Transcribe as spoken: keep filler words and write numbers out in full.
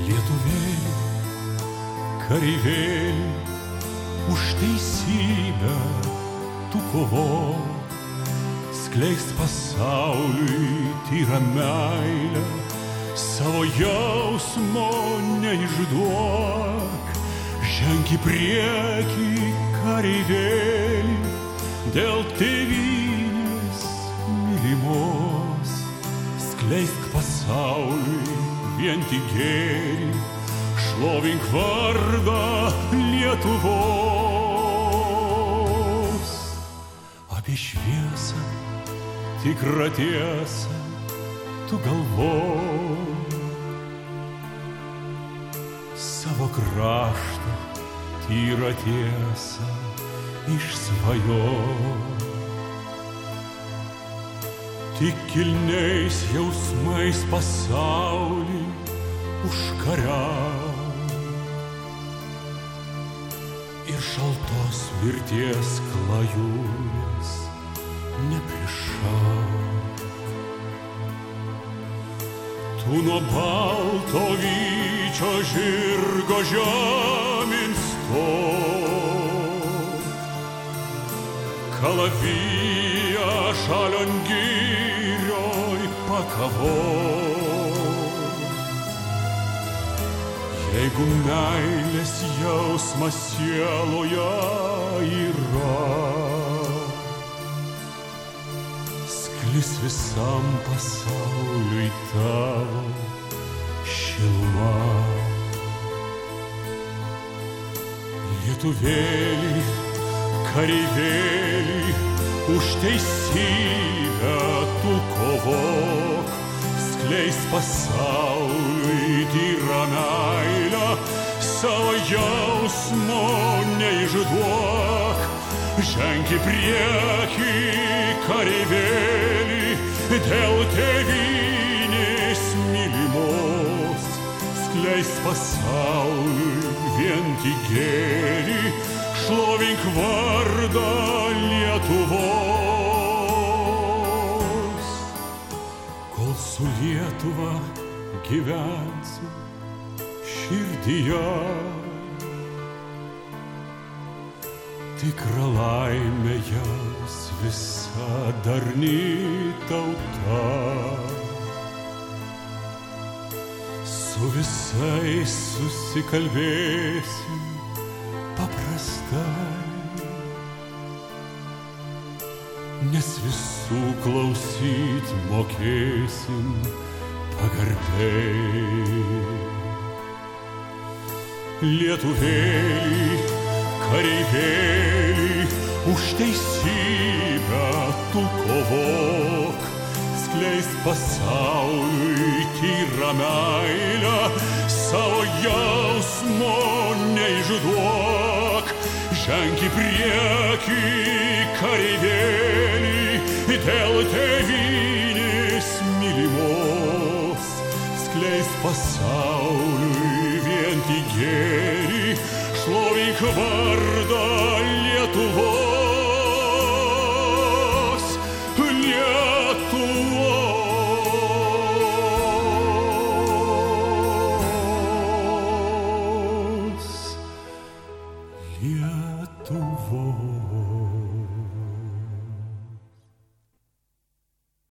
Lietuvėli, kareivėli, už teisybę tu kovok, skleisk pasauliui tyrą meilę, savo jausmo neišduok. Ženk į priekį, kareivėli, dėl tėvynės mylimos, skleisk pasauliui vien tik gėrį, šlovink vardą Lietuvos. Apie šviesą, tikrą tiesą tu galvok, savo kraštą tyrą tiesą išsvajok. Tik kilniais jausmais pasaulį užkariauk ir šaltos mirties klajūnės neprišauk. Tu nuo balto vyčio žirgo žemyn stok, kalaviją šalion girioj pakavok. Jeigu meilės jausmas sieloje yra, sklis visam pasauliui tavo šiluma. Lietuvėli, kareivėli, už teisybę tu kovok, skleisk pasauliui tyrą meilę, savo jausmo neišduok. Ženk į priekį, kareivėli, dėl tėvynės mylimos, skleisk pasauliui vien tik gėrį, šlovink vardą Lietuvos. Kol su Lietuva gyvensiu širdyje, tikra laimė jaus visa darni tauta. Su visais susikalbėsim paprastai, nes visų klausyt mokėsim pagarbiai. Lietuvėli, kareivėli, už teisybę tu kovok, skleisk pasauliui tyrą meilę, savo jausmo neišduok. Ženk į priekį, kareivėli, dėl tėvynės mylimos, skleisk pasauliui vien tik gėrį, šlovink vardą